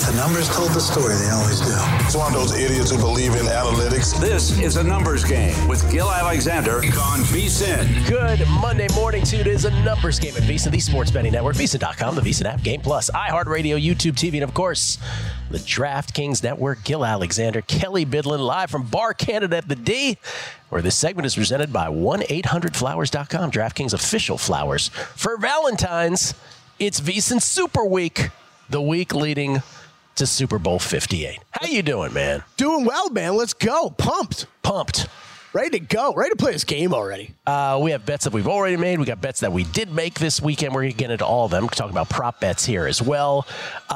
The numbers told the story. They always do. It's one of those idiots who believe in analytics. This is a numbers game with Gil Alexander on VSiN. Good Monday morning to you. It is a numbers game at VSiN, the sports betting network, VSiN.com, the VSiN app, Game Plus, iHeartRadio, YouTube TV, and of course, the DraftKings Network. Gil Alexander, Kelly Bidlin, live from Bar Canada at the D, where this segment is presented by 1-800-Flowers.com, DraftKings official flowers. For Valentine's, it's VSiN Super Week, the week leading to Super Bowl 58. How you doing, man? Doing well, man. Let's go. Pumped. Ready to go. Ready to play this game already. We have bets that we've already made. We got bets that we did make this weekend. We're going to get into all of them. We're talking about prop bets here as well.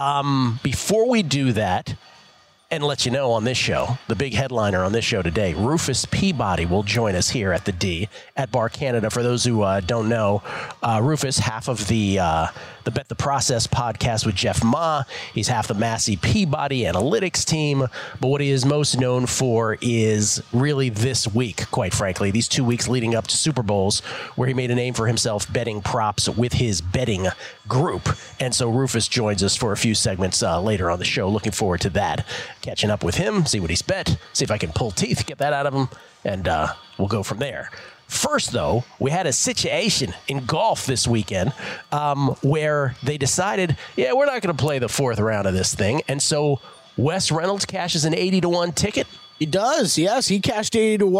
Before we do that, and let you know on this show, the big headliner on this show today, Rufus Peabody will join us here at the D at Bar Canada. For those who don't know, Rufus, half of the Bet the Process podcast with Jeff Ma. He's half the Massey Peabody analytics team. But what he is most known for is really this week, quite frankly, these 2 weeks leading up to Super Bowls, where he made a name for himself betting props with his betting group. And so Rufus joins us for a few segments later on the show. Looking forward to that. Catching up with him, see what he's bet, see if I can pull teeth, get that out of him, and we'll go from there. First, though, we had a situation in golf this weekend where they decided, we're not going to play the fourth round of this thing. And so Wes Reynolds cashes an 80-1 ticket. He does, yes. He cashed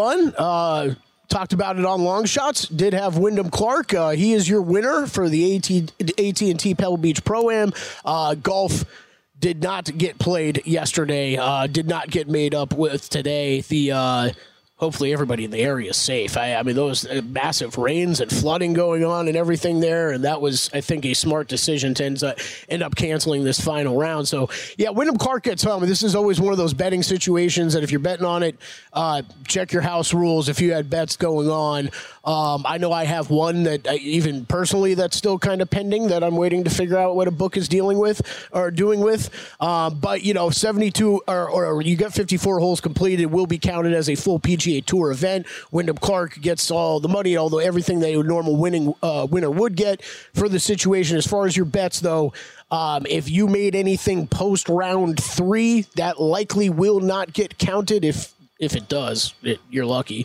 80-1. Talked about it on Long Shots. Did have Wyndham Clark. He is your winner for the AT&T Pebble Beach Pro-Am. Golf did not get played yesterday. Did not get made up with today. Hopefully everybody in the area is safe. I mean, those massive rains and flooding going on and everything there, and that was, I think, a smart decision to end up canceling this final round. So, Wyndham Clark gets home. This is always one of those betting situations that if you're betting on it, check your house rules if you had bets going on. I know I have one that even personally that's still kind of pending that I'm waiting to figure out what a book is dealing with or doing with. But, 72 or you get 54 holes completed will be counted as a full PGA Tour event. Wyndham Clark gets all the money, although everything that a normal winner would get for the situation. As far as your bets, though, if you made anything post round 3, that likely will not get counted. If it does, you're lucky.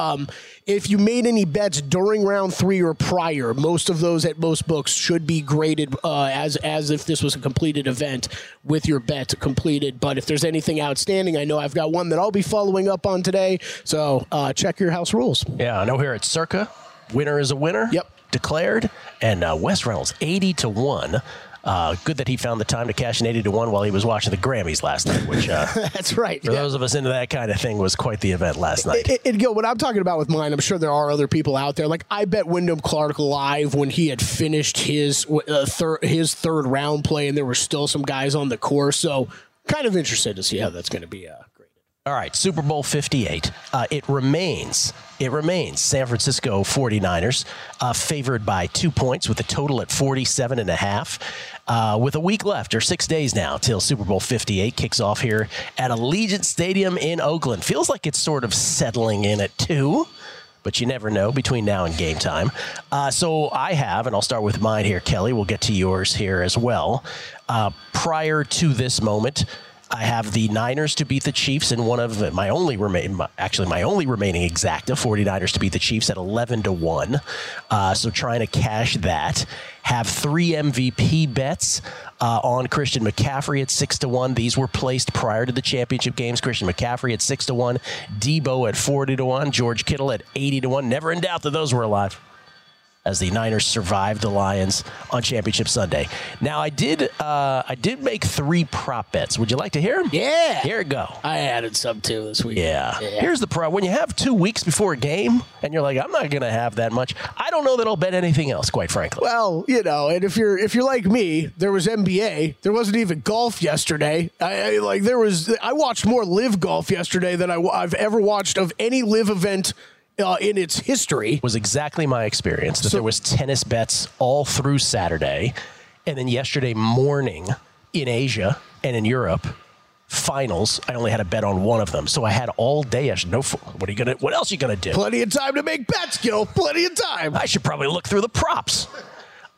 If you made any bets during round 3 or prior, most of those at most books should be graded as if this was a completed event with your bet completed. But if there's anything outstanding, I know I've got one that I'll be following up on today. So check your house rules. Yeah, I know here at Circa, winner is a winner. Yep. Declared. And Wes Reynolds, 80-1. Good that he found the time to cash an 80-1 while he was watching the Grammys last night, which that's right. For those of us into that kind of thing was quite the event last night. And Gil, what I'm talking about with mine, I'm sure there are other people out there. Like I bet Wyndham Clark live when he had finished his third round play, and there were still some guys on the course. So kind of interested to see how that's going to be graded. All right, Super Bowl 58. It remains San Francisco 49ers favored by 2 points with a total at 47.5. With a week left, or 6 days now, till Super Bowl 58 kicks off here at Allegiant Stadium in Oakland. Feels like it's sort of settling in at 2, but you never know between now and game time. So I have, and I'll start with mine here, Kelly. We'll get to yours here as well. Prior to this moment, I have the Niners to beat the Chiefs in one of my only remaining exacta, 49ers to beat the Chiefs at 11-1. So trying to cash that. Have 3 MVP bets on Christian McCaffrey at 6-1. These were placed prior to the championship games. Christian McCaffrey at 6-1, Debo at 40-1, George Kittle at 80-1. Never in doubt that those were alive, as the Niners survived the Lions on Championship Sunday. Now, I did make 3 prop bets. Would you like to hear them? Yeah. Here we go. I added some, too, this week. Yeah. Here's the prop. When you have 2 weeks before a game, and you're like, I'm not going to have that much, I don't know that I'll bet anything else, quite frankly. Well, and if you're like me, there was NBA. There wasn't even golf yesterday. I watched more live golf yesterday than I've ever watched of any live event in its history. Was exactly my experience, that there was tennis bets all through Saturday, and then yesterday morning in Asia and in Europe, finals, I only had a bet on one of them. So I had all day. What else are you gonna do? Plenty of time to make bets, Gil. Plenty of time. I should probably look through the props.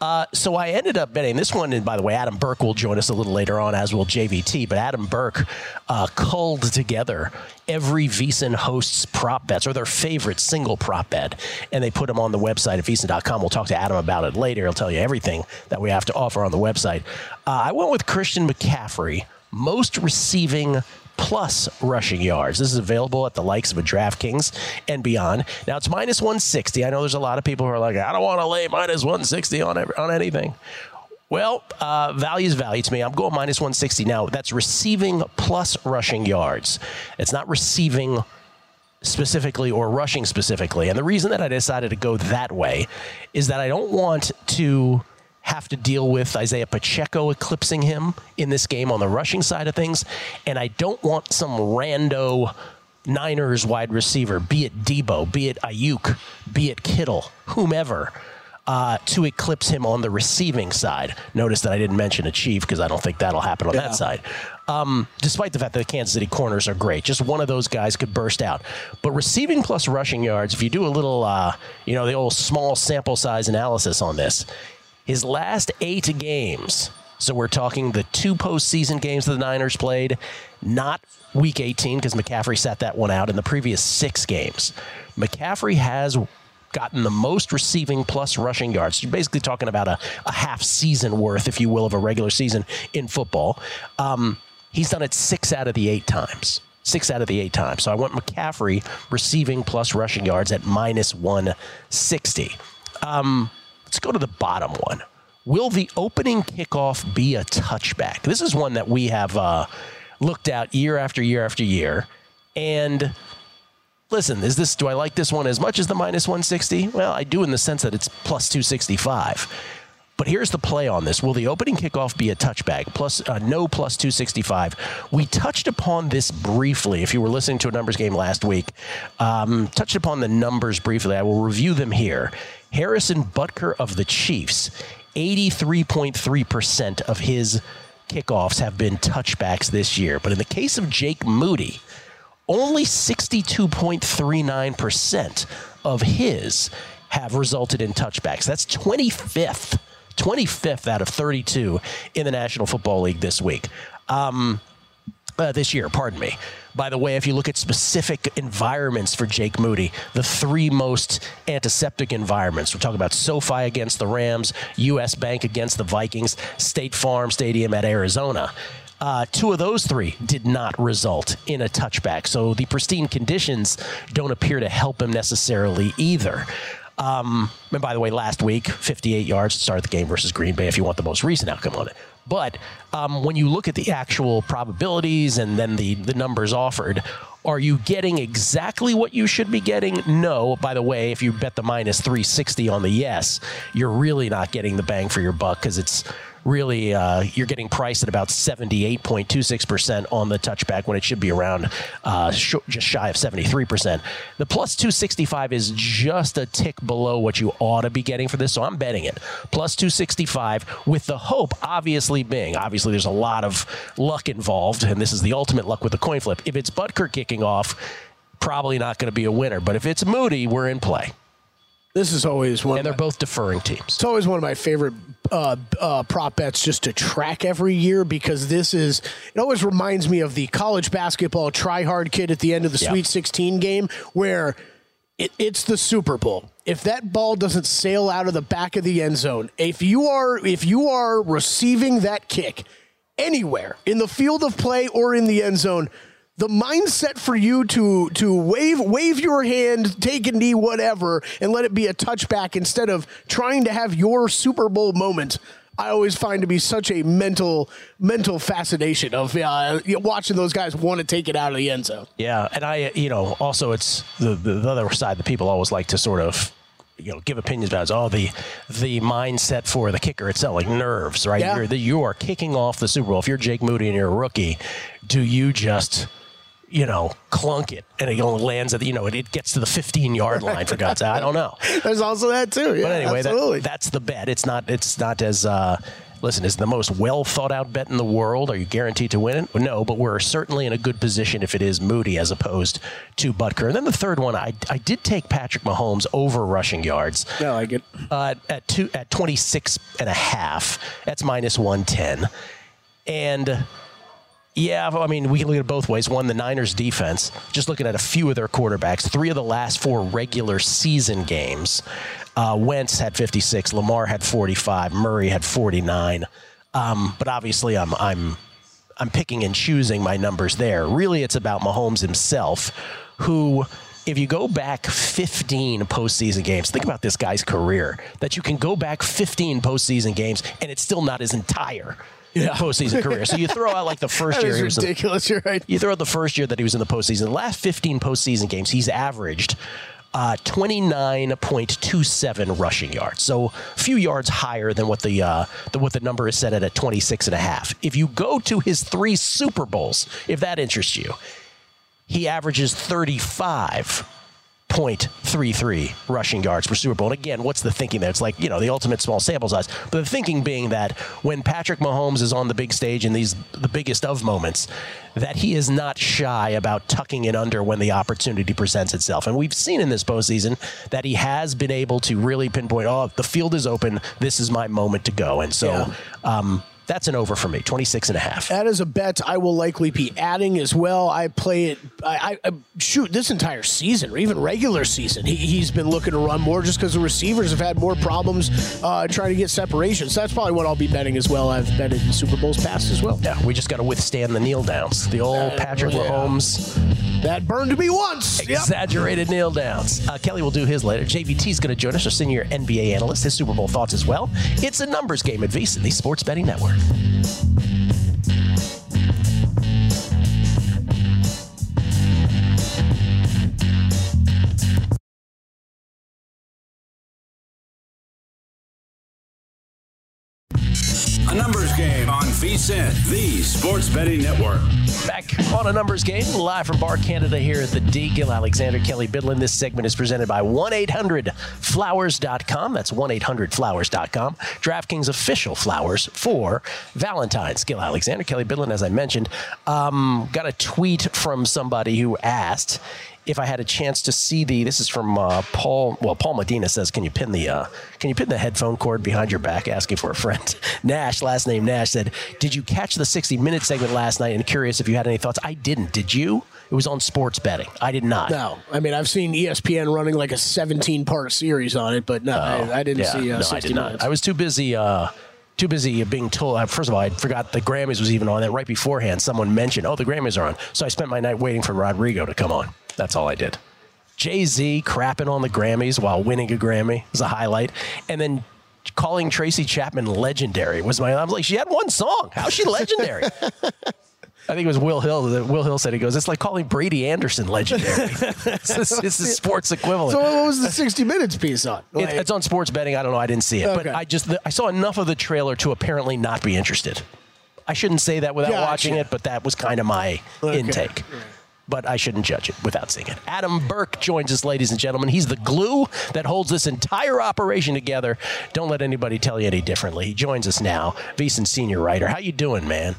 So I ended up betting this one, and by the way, Adam Burke will join us a little later on, as will JVT, but Adam Burke culled together every VSiN hosts prop bets, or their favorite single prop bet, and they put them on the website at VSiN.com. We'll talk to Adam about it later. He'll tell you everything that we have to offer on the website. I went with Christian McCaffrey, most receiving plus rushing yards. This is available at the likes of a DraftKings and beyond. Now, it's minus 160. I know there's a lot of people who are like, I don't want to lay minus 160 on anything. Well, value is value to me. I'm going minus 160. Now, that's receiving plus rushing yards. It's not receiving specifically or rushing specifically. And the reason that I decided to go that way is that I don't want to have to deal with Isaiah Pacheco eclipsing him in this game on the rushing side of things. And I don't want some rando Niners wide receiver, be it Debo, be it Ayuk, be it Kittle, whomever, to eclipse him on the receiving side. Notice that I didn't mention a Chief because I don't think that'll happen on that side. Despite the fact that the Kansas City corners are great. Just one of those guys could burst out. But receiving plus rushing yards, if you do a little, the old small sample size analysis on this, his last 8 games, so we're talking the 2 postseason games that the Niners played, not Week 18 because McCaffrey sat that one out, in the previous 6 games. McCaffrey has gotten the most receiving plus rushing yards. You're basically talking about a half season worth, if you will, of a regular season in football. He's done it 6 out of the 8 times. 6 out of the 8 times. So I went McCaffrey receiving plus rushing yards at minus 160. Let's go to the bottom one. Will the opening kickoff be a touchback? This is one that we have looked at year after year after year. And listen, do I like this one as much as the minus 160? Well, I do in the sense that it's plus 265. But here's the play on this. Will the opening kickoff be a touchback? No plus 265. We touched upon this briefly. If you were listening to a numbers game last week, touched upon the numbers briefly. I will review them here. Harrison Butker of the Chiefs, 83.3% of his kickoffs have been touchbacks this year. But in the case of Jake Moody, only 62.39% of his have resulted in touchbacks. That's 25th out of 32 in the National Football League this year. By the way, if you look at specific environments for Jake Moody, the 3 most antiseptic environments, we're talking about SoFi against the Rams, US Bank against the Vikings, State Farm Stadium at Arizona. 2 of those 3 did not result in a touchback. So the pristine conditions don't appear to help him necessarily either. And by the way, last week, 58 yards to start the game versus Green Bay, if you want the most recent outcome on it. But when you look at the actual probabilities and then the numbers offered, are you getting exactly what you should be getting? No. By the way, if you bet the minus 360 on the yes, you're really not getting the bang for your buck because it's really you're getting priced at about 78.26% on the touchback when it should be around just shy of 73%. The plus 265 is just a tick below what you ought to be getting for this, so I'm betting it. Plus 265 with the hope obviously there's a lot of luck involved, and this is the ultimate luck with the coin flip. If it's Butker kicking off, probably not going to be a winner, but if it's Moody, we're in play. This is always one. And they're both deferring teams. It's always one of my favorite prop bets just to track every year because it always reminds me of the college basketball try-hard kid at the end of the Sweet 16 game where it's the Super Bowl. If that ball doesn't sail out of the back of the end zone, if you are receiving that kick anywhere in the field of play or in the end zone, the mindset for you to wave your hand, take a knee, whatever, and let it be a touchback instead of trying to have your Super Bowl moment, I always find to be such a mental fascination of watching those guys want to take it out of the end zone. Yeah, and also it's the other side that people always like to sort of give opinions about the mindset for the kicker itself, like nerves, right? Yeah. You are kicking off the Super Bowl. If you're Jake Moody and you're a rookie, do you just clunk it and it only lands at it gets to the 15-yard line, for God's sake? I don't know. There's also that too. Yeah, but anyway, absolutely. That's the bet. It's not as listen, is it the most well thought out bet in the world? Are you guaranteed to win it? No, but we're certainly in a good position if it is Moody as opposed to Butker. And then the third one, I did take Patrick Mahomes over rushing yards. No, I get at 26.5. That's minus 110. And yeah, I mean, we can look at it both ways. One, the Niners defense, just looking at a few of their quarterbacks, 3 of the last 4 regular season games, Wentz had 56, Lamar had 45, Murray had 49. But obviously I'm picking and choosing my numbers there. Really, it's about Mahomes himself, who, if you go back 15 postseason games, think about this guy's career, that you can go back 15 postseason games and it's still not his entire postseason career. So you throw out like the first year. That is ridiculous. You're right. You throw out the first year that he was in the postseason. The last 15 postseason games, he's averaged 29.27 rushing yards. So a few yards higher than what the number is set at 26.5. If you go to his 3 Super Bowls, if that interests you, he averages 35.33 rushing yards per Super Bowl. And again, what's the thinking there? It's like, the ultimate small sample size. But the thinking being that when Patrick Mahomes is on the big stage in the biggest of moments, that he is not shy about tucking it under when the opportunity presents itself. And we've seen in this postseason that he has been able to really pinpoint, the field is open, this is my moment to go. And so, that's an over for me, 26.5. That is a bet I will likely be adding as well. I play it, I shoot, this entire season, or even regular season, he's been looking to run more just because the receivers have had more problems trying to get separation. So that's probably what I'll be betting as well. I've betted in Super Bowls past as well. Yeah, we just got to withstand the kneel downs. The old Patrick Mahomes. That burned me once. Exaggerated kneel downs. Kelly will do his later. JVT's going to join us, our senior NBA analyst, his Super Bowl thoughts as well. It's a numbers game at VSiN, the Sports Betting Network. A numbers game on VSiN, the Sports Betting Network. Back on a numbers game, live from Bar Canada here at the D. Gil Alexander, Kelly Bidlin. This segment is presented by 1-800-Flowers.com. That's 1-800-Flowers.com. DraftKings official flowers for Valentine's. Gil Alexander, Kelly Bidlin, as I mentioned. Got a tweet from somebody who asked if I had a chance to see this is from Paul. Well, Paul Medina says, can you pin the headphone cord behind your back? Asking for a friend. Nash, last name Nash, said, did you catch the 60-minute segment last night? And curious if you had any thoughts. I didn't. Did you? It was on sports betting. I did not. No. I mean, I've seen ESPN running like a 17-part series on it, but no, I didn't see 60 I did not. minutes. I was too busy being told. First of all, I forgot the Grammys was even on. That right beforehand, someone mentioned, the Grammys are on. So I spent my night waiting for Rodrigo to come on. That's all I did. Jay-Z crapping on the Grammys while winning a Grammy was a highlight. And then calling Tracy Chapman legendary was I was like, she had one song. How's she legendary? I think it was Will Hill. Will Hill said, it's like calling Brady Anderson legendary. It's the sports equivalent. So what was the 60 Minutes piece on? It's on sports betting. I don't know. I didn't see it. Okay. But I saw enough of the trailer to apparently not be interested. I shouldn't say that without watching it, but that was kind of my intake. But I shouldn't judge it without seeing it. Adam Burke joins us, ladies and gentlemen. He's the glue that holds this entire operation together. Don't let anybody tell you any differently. He joins us now, VSiN senior writer. How you doing, man?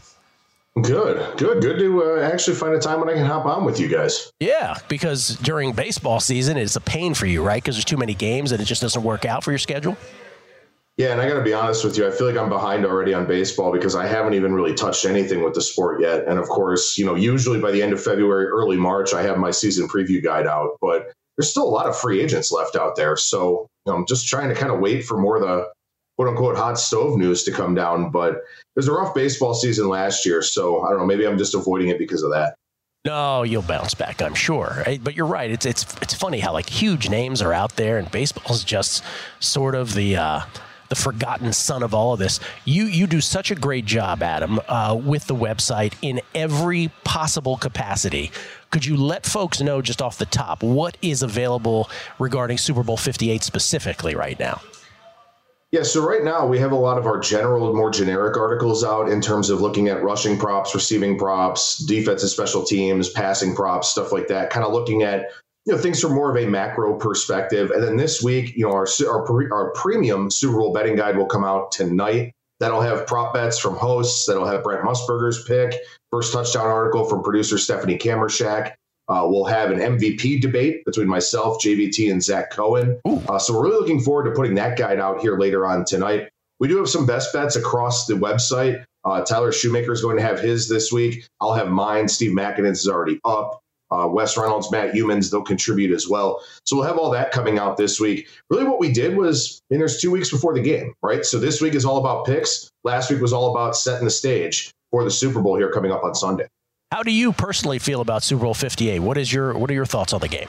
Good to actually find a time when I can hop on with you guys. Yeah, because during baseball season, it's a pain for you, right? Because there's too many games and it just doesn't work out for your schedule. Yeah, and I got to be honest with you. I feel like I'm behind already on baseball because I haven't even really touched anything with the sport yet. And of course, usually by the end of February, early March, I have my season preview guide out. But there's still a lot of free agents left out there. So I'm just trying to kind of wait for more of the quote unquote hot stove news to come down. But it was a rough baseball season last year. So I don't know, maybe I'm just avoiding it because of that. No, you'll bounce back, I'm sure. But you're right. It's funny how huge names are out there and baseball's just sort of the forgotten son of all of this. You do such a great job, Adam, with the website in every possible capacity. Could you let folks know just off the top what is available regarding Super Bowl 58 specifically right now? Yeah, so right now we have a lot of our more generic articles out in terms of looking at rushing props, receiving props, defensive special teams, passing props, stuff like that, kind of looking at things from more of a macro perspective. And then this week, our premium Super Bowl betting guide will come out tonight. That'll have prop bets from hosts. That'll have Brent Musburger's pick, first touchdown article from producer Stephanie Kamershak. We'll have an MVP debate between myself, JVT, and Zach Cohen. So we're really looking forward to putting that guide out here later on tonight. We do have some best bets across the website. Tyler Shoemaker is going to have his this week. I'll have mine. Steve McInnes is already up. Wes Reynolds, Matt Humans, they'll contribute as well. So we'll have all that coming out this week. Really what we did was, there's 2 weeks before the game, right? So this week is all about picks. Last week was all about setting the stage for the Super Bowl here coming up on Sunday. How do you personally feel about Super Bowl 58? What are your thoughts on the game?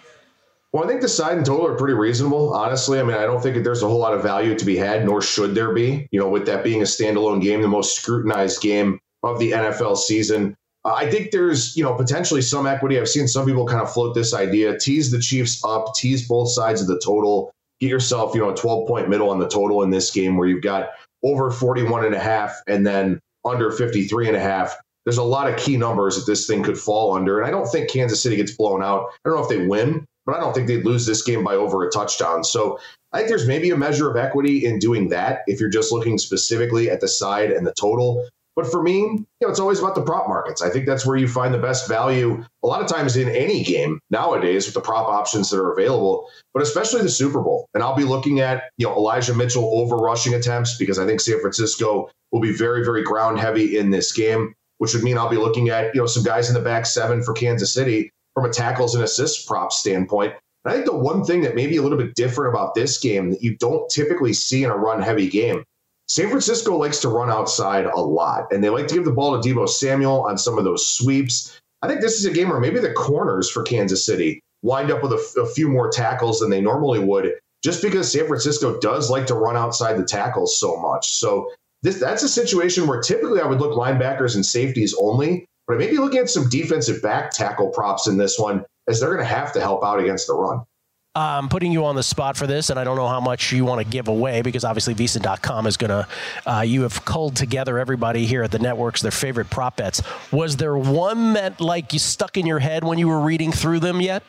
Well, I think the side and total are pretty reasonable, honestly. I mean, I don't think that there's a whole lot of value to be had, nor should there be. With that being a standalone game, the most scrutinized game of the NFL season. I think there's, potentially some equity. I've seen some people kind of float this idea, tease the Chiefs up, tease both sides of the total, get yourself, a 12-point middle on the total in this game where you've got over 41.5 and then under 53.5. There's a lot of key numbers that this thing could fall under. And I don't think Kansas City gets blown out. I don't know if they win, but I don't think they'd lose this game by over a touchdown. So I think there's maybe a measure of equity in doing that if you're just looking specifically at the side and the total. But for me, it's always about the prop markets. I think that's where you find the best value a lot of times in any game nowadays with the prop options that are available, but especially the Super Bowl. And I'll be looking at, Elijah Mitchell over rushing attempts because I think San Francisco will be very, very ground heavy in this game, which would mean I'll be looking at, some guys in the back seven for Kansas City from a tackles and assists prop standpoint. And I think the one thing that may be a little bit different about this game that you don't typically see in a run-heavy game, San Francisco likes to run outside a lot, and they like to give the ball to Deebo Samuel on some of those sweeps. I think this is a game where maybe the corners for Kansas City wind up with a few more tackles than they normally would, just because San Francisco does like to run outside the tackles so much. So that's a situation where typically I would look linebackers and safeties only, but I may be looking at some defensive back tackle props in this one as they're going to have to help out against the run. I'm putting you on the spot for this, and I don't know how much you want to give away because obviously VSiN.com is going to, you have culled together everybody here at the networks, their favorite prop bets. Was there one that you stuck in your head when you were reading through them yet?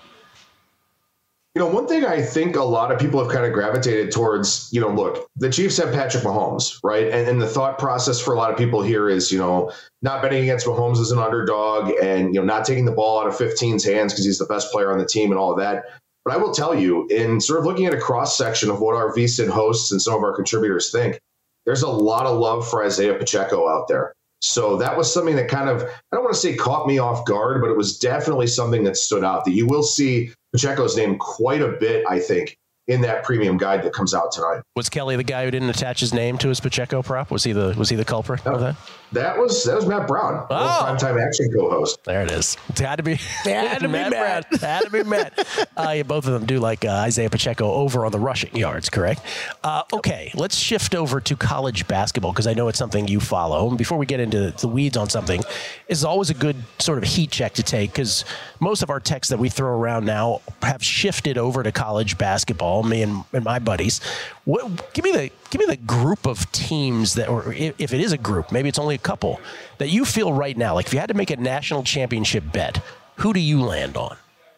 One thing I think a lot of people have kind of gravitated towards, look, the Chiefs have Patrick Mahomes, right? And the thought process for a lot of people here is, not betting against Mahomes as an underdog and, not taking the ball out of 15's hands because he's the best player on the team and all of that. But I will tell you, in sort of looking at a cross-section of what our VSiN hosts and some of our contributors think, there's a lot of love for Isaiah Pacheco out there. So that was something that kind of, I don't want to say caught me off guard, but it was definitely something that stood out, that you will see Pacheco's name quite a bit, I think, in that premium guide that comes out tonight. Was Kelly the guy who didn't attach his name to his Pacheco prop? Was he the culprit of that? That was Matt Brown, primetime action co-host. There it is. It had to be Matt. Had to be Matt. Both of them do like Isaiah Pacheco over on the rushing yards, correct? Okay, let's shift over to college basketball because I know it's something you follow. And before we get into the weeds on something, it's always a good sort of heat check to take because most of our texts that we throw around now have shifted over to college basketball. Me and my buddies. Give me the group of teams that, or if it is a group, maybe it's only a couple that you feel right now, like if you had to make a national championship bet, who do you land on?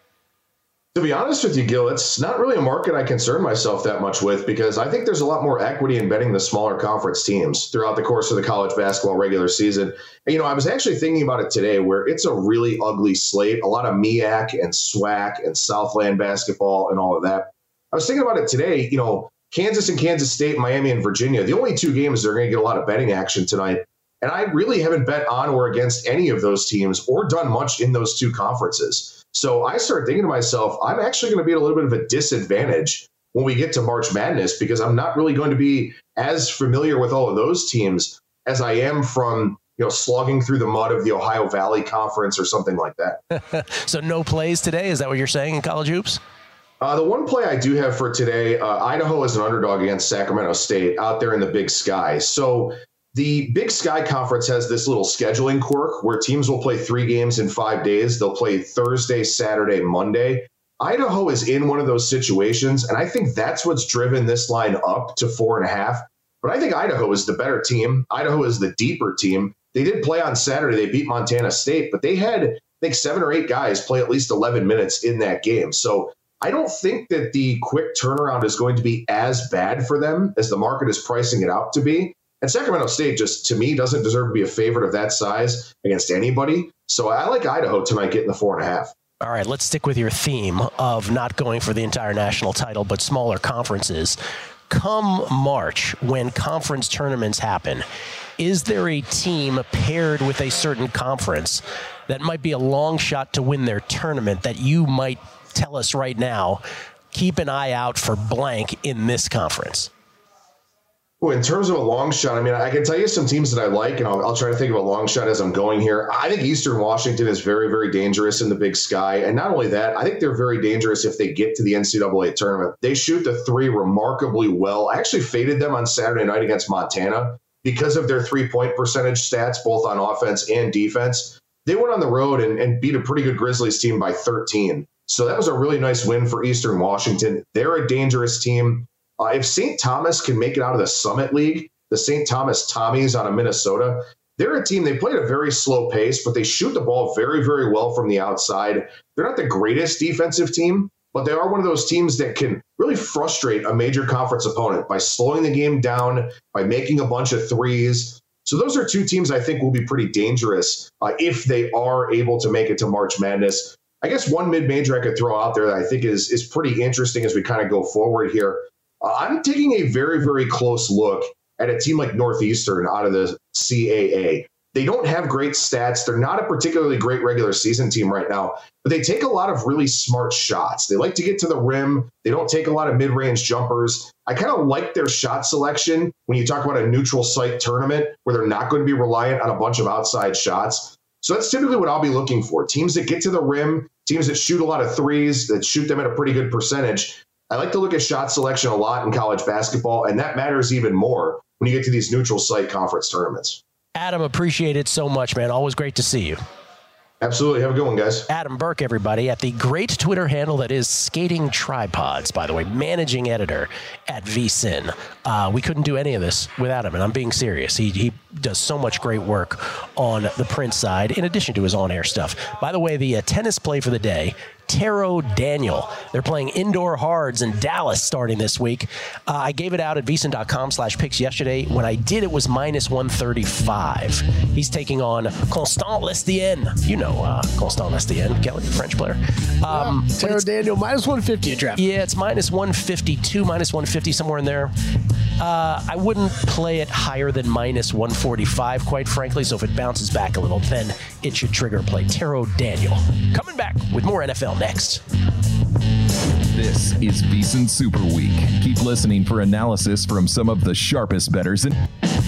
To be honest with you, Gil, it's not really a market I concern myself that much with because I think there's a lot more equity in betting the smaller conference teams throughout the course of the college basketball regular season. And, I was actually thinking about it today where it's a really ugly slate, a lot of MEAC and SWAC and Southland basketball and all of that. I was thinking about it today, Kansas and Kansas State, Miami and Virginia, the only two games that are going to get a lot of betting action tonight. And I really haven't bet on or against any of those teams or done much in those two conferences. So I started thinking to myself, I'm actually going to be at a little bit of a disadvantage when we get to March Madness because I'm not really going to be as familiar with all of those teams as I am from, slogging through the mud of the Ohio Valley Conference or something like that. So no plays today? Is that what you're saying in college hoops? The one play I do have for today, Idaho is an underdog against Sacramento State out there in the Big Sky. So the Big Sky Conference has this little scheduling quirk where teams will play 3 games in 5 days. They'll play Thursday, Saturday, Monday. Idaho is in one of those situations, and I think that's what's driven this line up to 4.5. But I think Idaho is the better team. Idaho is the deeper team. They did play on Saturday. They beat Montana State, but they had, I think, 7 or 8 guys play at least 11 minutes in that game. So I don't think that the quick turnaround is going to be as bad for them as the market is pricing it out to be. And Sacramento State just, to me, doesn't deserve to be a favorite of that size against anybody. So I like Idaho tonight getting the 4.5. All right, let's stick with your theme of not going for the entire national title, but smaller conferences. Come March, when conference tournaments happen, is there a team paired with a certain conference that might be a long shot to win their tournament that you might tell us right now, keep an eye out for blank in this conference? Well, in terms of a long shot, I mean, I can tell you some teams that I like, and I'll try to think of a long shot as I'm going here. I think Eastern Washington is very, very dangerous in the Big Sky. And not only that, I think they're very dangerous if they get to the NCAA tournament. They shoot the three remarkably well. I actually faded them on Saturday night against Montana because of their three-point percentage stats, both on offense and defense. They went on the road and beat a pretty good Grizzlies team by 13. So that was a really nice win for Eastern Washington. They're a dangerous team. If St. Thomas can make it out of the Summit League, the St. Thomas Tommies out of Minnesota, they're a team, they play at a very slow pace, but they shoot the ball very, very well from the outside. They're not the greatest defensive team, but they are one of those teams that can really frustrate a major conference opponent by slowing the game down, by making a bunch of threes. So those are two teams I think will be pretty dangerous if they are able to make it to March Madness. I guess one mid-major I could throw out there that I think is pretty interesting as we kind of go forward here. I'm taking a very, very close look at a team like Northeastern out of the CAA. They don't have great stats. They're not a particularly great regular season team right now, but they take a lot of really smart shots. They like to get to the rim. They don't take a lot of mid-range jumpers. I kind of like their shot selection when you talk about a neutral site tournament where they're not going to be reliant on a bunch of outside shots. So that's typically what I'll be looking for. Teams that get to the rim, teams that shoot a lot of threes, that shoot them at a pretty good percentage. I like to look at shot selection a lot in college basketball, and that matters even more when you get to these neutral site conference tournaments. Adam, appreciate it so much, man. Always great to see you. Absolutely. Have a good one, guys. Adam Burke, everybody, at the great Twitter handle that is Skating Tripods, by the way, managing editor at VSiN. We couldn't do any of this without him, and I'm being serious. He does so much great work on the print side, in addition to his on-air stuff. By the way, the tennis play for the day, Taro Daniel. They're playing indoor hards in Dallas starting this week. I gave it out at vsin.com/picks yesterday. When I did, it was minus 135. He's taking on Constant Lestienne. You know Constant Lestienne, Kelly, French player. Taro Daniel, minus 150 a draft. Yeah, it's minus 152, minus 150, somewhere in there. I wouldn't play it higher than minus 145, quite frankly. So if it bounces back a little, then it should trigger a play. Taro Daniel. Coming back with more NFL next. This is VSiN Super Week. Keep listening for analysis from some of the sharpest bettors in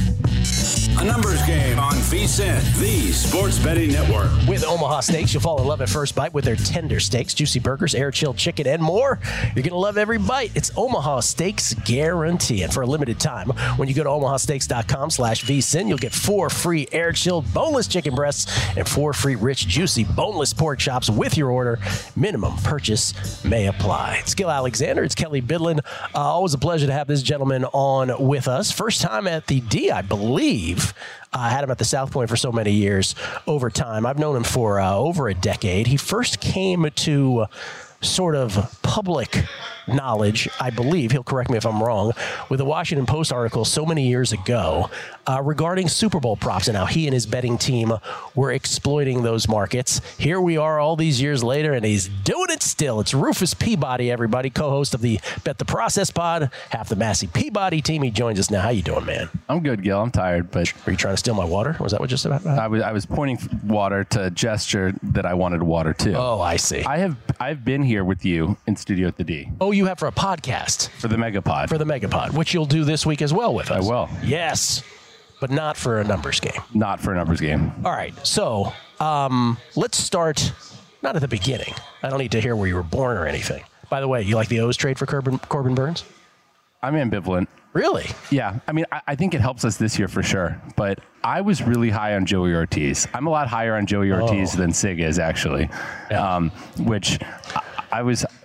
A numbers game on VSiN, the sports betting network. With Omaha Steaks, you'll fall in love at first bite with their tender steaks, juicy burgers, air-chilled chicken, and more. You're going to love every bite. It's Omaha Steaks guarantee. And for a limited time, when you go to omahasteaks.com/VSiN, you'll get 4 free air-chilled boneless chicken breasts and 4 free rich, juicy, boneless pork chops with your order. Minimum purchase may apply. It's Gil Alexander. It's Kelly Bidlin. Always a pleasure to have this gentleman on with us. First time at the D, I believe. Had him at the South Point for so many years over time. I've known him for over a decade. He first came to sort of public knowledge, I believe, he'll correct me if I'm wrong, with the Washington Post article so many years ago regarding Super Bowl props and how he and his betting team were exploiting those markets. Here we are all these years later, and he's doing it still. It's Rufus Peabody, everybody, co-host of the Bet the Process pod, half the Massey Peabody team. He joins us now. How you doing, man? I'm good, Gil. I'm tired, but... Were you trying to steal my water? Was that what just about? I was pointing water to gesture that I wanted water too. Oh, I see. I've been here with you in studio at the D. Oh, you have for a podcast. For the Megapod. For the Megapod, which you'll do this week as well with us. I will. Yes, but not for a numbers game. Not for a numbers game. All right, so let's start, not at the beginning. I don't need to hear where you were born or anything. By the way, you like the O's trade for Corbin Burns? I'm ambivalent. Really? Yeah. I mean, I think it helps us this year for sure. But I was really high on Joey Ortiz. I'm a lot higher on Joey Ortiz than Sig is, actually. Yeah. Which I was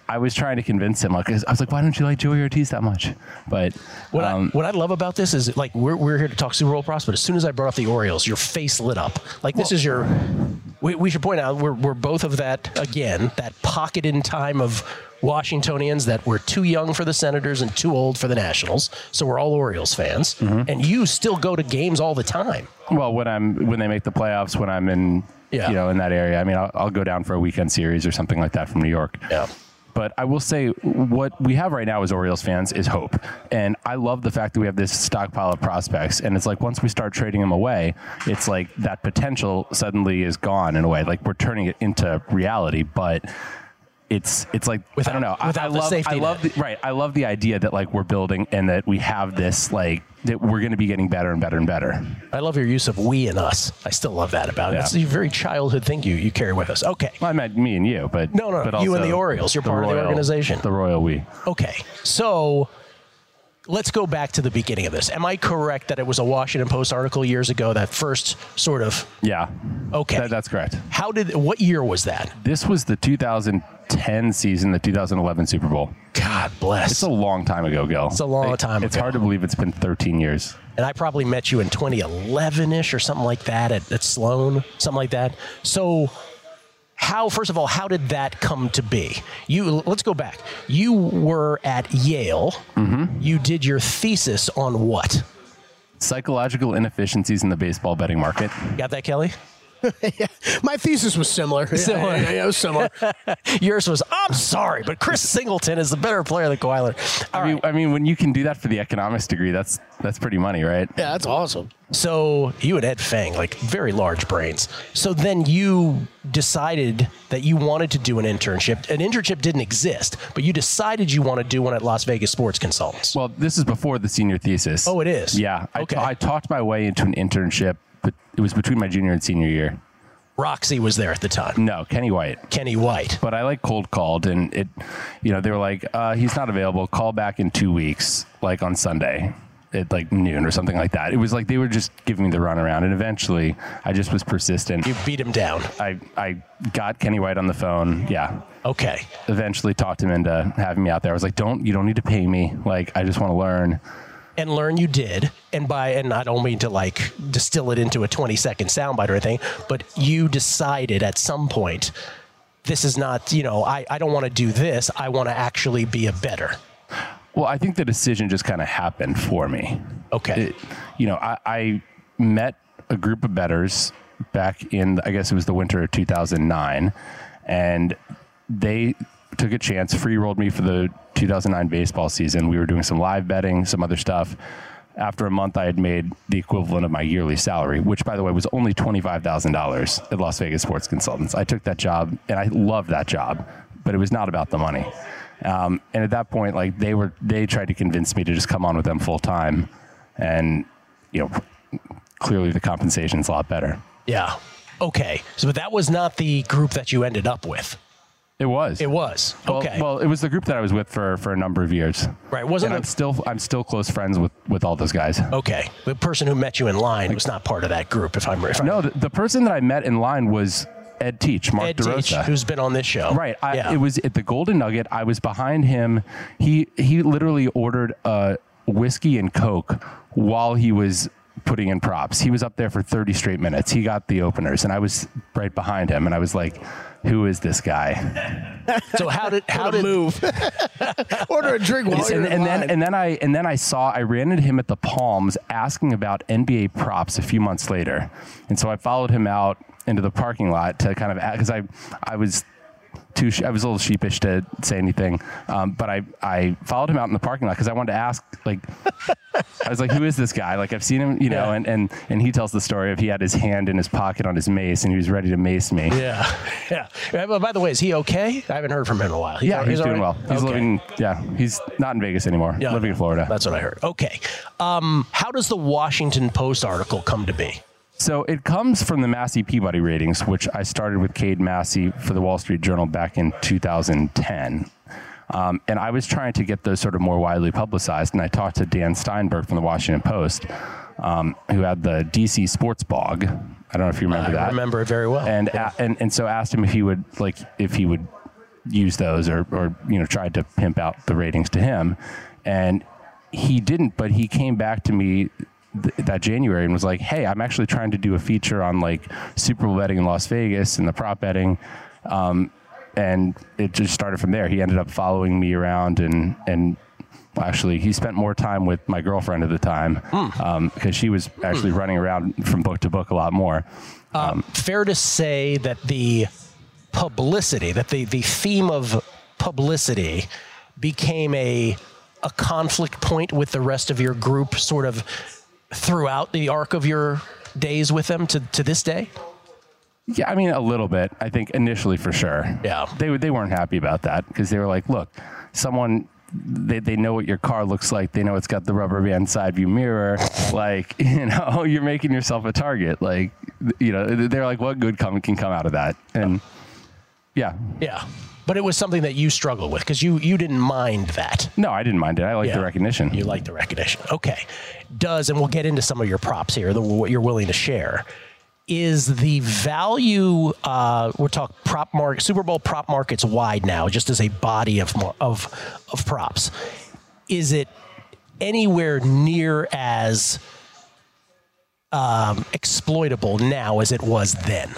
I was trying to convince him. Like, I was like, why don't you like Joey Ortiz that much? But what I love about this is, like, we're here to talk Super Bowl props, but as soon as I brought up the Orioles, your face lit up. Like, this is your. We should point out we're both of that, again, that pocket in time of Washingtonians that were too young for the Senators and too old for the Nationals. So we're all Orioles fans, and you still go to games all the time. Well, when they make the playoffs, when I'm in in that area, I mean, I'll go down for a weekend series or something like that from New York. Yeah. But I will say what we have right now as Orioles fans is hope. And I love the fact that we have this stockpile of prospects. And it's like once we start trading them away, it's like that potential suddenly is gone in a way. Like we're turning it into reality. But it's like, I don't know. I love the idea that like we're building and that we have this like that we're going to be getting better and better and better. I love your use of we and us. I still love that about it. It's a very childhood thing you carry with us. Okay. Well, I meant me and you, but no, but you and the Orioles. You're part of the organization. The royal we. Okay. So let's go back to the beginning of this. Am I correct that it was a Washington Post article years ago that first sort of? Yeah. Okay. That's correct. What year was that? This was the 2010 season, the 2011 Super Bowl. God bless. It's a long time ago, Gil. It's a long time ago. It's hard to believe it's been 13 years. And I probably met you in 2011-ish or something like that at Sloan, something like that. So first of all, how did that come to be? Let's go back. You were at Yale. Mm-hmm. You did your thesis on what? Psychological inefficiencies in the baseball betting market. Got that, Kelly? Yeah, my thesis was similar. Yeah, it was similar. Yours was, I'm sorry, but Chris Singleton is the better player than Keiler. I mean, when you can do that for the economics degree, that's pretty money, right? Yeah, that's awesome. So you and Ed Fang, like very large brains. So then you decided that you wanted to do an internship. An internship didn't exist, but you decided you want to do one at Las Vegas Sports Consultants. Well, this is before the senior thesis. Oh, it is? Yeah. Okay. I talked my way into an internship, but it was between my junior and senior year. Roxy was there at the time. No, Kenny White. But I cold called and they were like, he's not available. Call back in 2 weeks, like on Sunday at like noon or something like that. It was like they were just giving me the runaround. And eventually I just was persistent. You beat him down. I got Kenny White on the phone. Yeah. Okay. Eventually talked him into having me out there. I was like, you don't need to pay me. Like, I just want to learn. And learn you did, and I don't mean to like distill it into a 20-second soundbite or anything, but you decided at some point, this is not, I don't want to do this. I want to actually be a bettor. Well, I think the decision just kind of happened for me. Okay. I met a group of bettors back in, I guess it was the winter of 2009, and they took a chance, free-rolled me for the 2009 baseball season. We were doing some live betting, some other stuff. After a month, I had made the equivalent of my yearly salary, which, by the way, was only $25,000 at Las Vegas Sports Consultants. I took that job, and I loved that job, but it was not about the money. And at that point, like they tried to convince me to just come on with them full time, and clearly the compensation's a lot better. Yeah. Okay. So, but that was not the group that you ended up with. It was. Okay. Well, it was the group that I was with for a number of years. Right. I'm still close friends with all those guys. Okay. The person who met you in line was not part of that group. The person that I met in line was Ed Teach, Mark DeRosa, Teach, who's been on this show. Right. It was at the Golden Nugget. I was behind him. He literally ordered a whiskey and Coke while he was putting in props. He was up there for 30 straight minutes. He got the openers, and I was right behind him, and I was like, who is this guy? So how did move? Order a drink while you're in line. And then I ran into him at the Palms asking about NBA props a few months later. And so I followed him out into the parking lot to kind of, because I was a little sheepish to say anything, but I followed him out in the parking lot because I wanted to ask, like, I was like, who is this guy? Like, I've seen him, and he tells the story of he had his hand in his pocket on his mace and he was ready to mace me. Yeah. By the way, is he okay? I haven't heard from him in a while. He's doing well. He's living, he's not in Vegas anymore. Yeah, living in Florida. That's what I heard. Okay. How does the Washington Post article come to be? So it comes from the Massey Peabody ratings, which I started with Cade Massey for the Wall Street Journal back in 2010. And I was trying to get those sort of more widely publicized. And I talked to Dan Steinberg from the Washington Post, who had the DC Sports Blog. I don't know if you remember that. I remember it very well. And so asked him if he would used those or tried to pimp out the ratings to him. And he didn't, but he came back to me that January and was like, hey, I'm actually trying to do a feature on like Super Bowl betting in Las Vegas and the prop betting. And it just started from there. He ended up following me around and actually he spent more time with my girlfriend at the time because she was actually running around from book to book a lot more. Fair to say that the publicity, that the theme of publicity became a conflict point with the rest of your group sort of throughout the arc of your days with them to this day? Yeah, I mean, a little bit. I think initially for sure. Yeah. They weren't happy about that because they were like, look, they know what your car looks like. They know it's got the rubber band side view mirror. Like, you're making yourself a target. Like, they're like, what good can come out of that? And yeah. Yeah. But it was something that you struggled with because you didn't mind that. No, I didn't mind it. I like the recognition. You like the recognition. Okay. And we'll get into some of your props here, what you're willing to share. Is the value, we're talking prop market, Super Bowl prop markets wide now, just as a body of props. Is it anywhere near as exploitable now as it was then?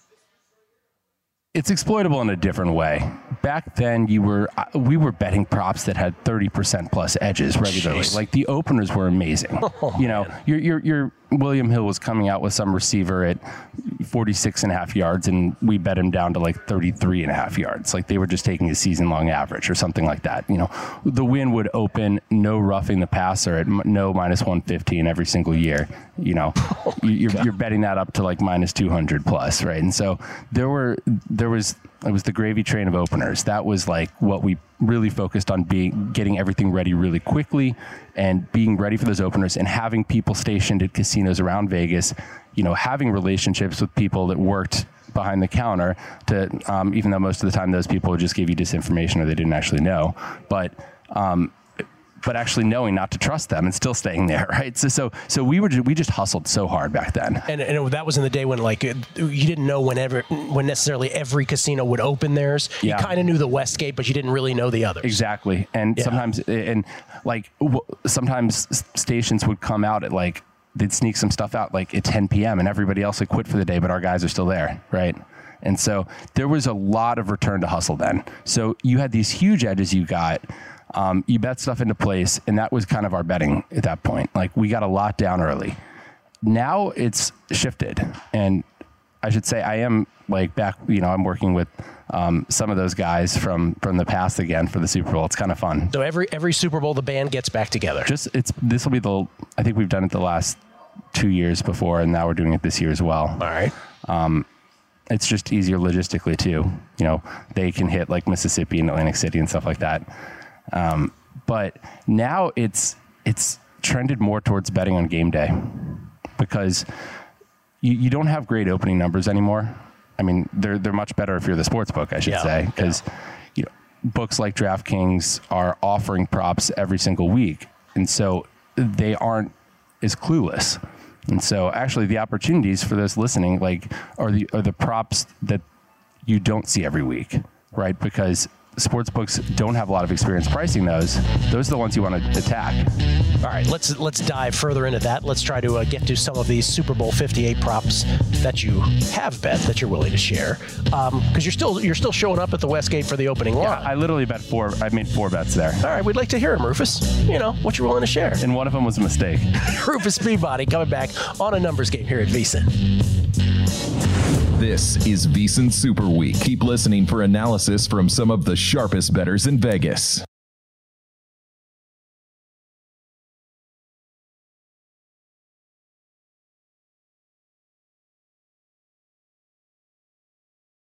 It's exploitable in a different way. Back then, we were betting props that had 30% plus edges regularly. Jeez. Like the openers were amazing. Your William Hill was coming out with some receiver at 46.5 yards, and we bet him down to like 33.5 yards. Like they were just taking a season-long average or something like that. The win would open no roughing the passer at no minus 115 every single year. You're betting that up to like minus 200 plus, right? And so it was the gravy train of openers. That was like what we really focused on, getting everything ready really quickly and being ready for those openers and having people stationed at casinos around Vegas, having relationships with people that worked behind the counter to, even though most of the time those people just gave you disinformation or they didn't actually know, but actually knowing not to trust them and still staying there, right? So we just hustled so hard back then. And that was in the day when like you didn't know when necessarily every casino would open theirs. Yeah. You kind of knew the Westgate, but you didn't really know the others. Exactly. And sometimes stations would come out at like, they'd sneak some stuff out like at 10 p.m. and everybody else had quit for the day, but our guys are still there, right? And so there was a lot of return to hustle then. So you had these huge edges you got. You bet stuff into place, and that was kind of our betting at that point. Like we got a lot down early. Now it's shifted, and I should say I am like back. I'm working with some of those guys from the past again for the Super Bowl. It's kind of fun. So every Super Bowl, the band gets back together. This will be I think we've done it the last 2 years before, and now we're doing it this year as well. All right. It's just easier logistically too. They can hit like Mississippi and Atlantic City and stuff like that. But now it's trended more towards betting on game day because you don't have great opening numbers anymore. I mean, they're much better if you're the sports book, I should say, because books like DraftKings are offering props every single week, and so they aren't as clueless. And so actually the opportunities for those listening are the props that you don't see every week, right? Because sports books don't have a lot of experience pricing those. Those are the ones you want to attack. All right, let's dive further into that. Let's try to get to some of these Super Bowl 58 props that you have bet that you're willing to share, because you're still showing up at the Westgate for the opening line. Yeah, I literally bet 4. I made 4 bets there. All right, we'd like to hear them, Rufus. What you're willing to share. And one of them was a mistake. Rufus Peabody coming back on a numbers game here at VSiN. This is VSiN Super Week. Keep listening for analysis from some of the sharpest bettors in Vegas.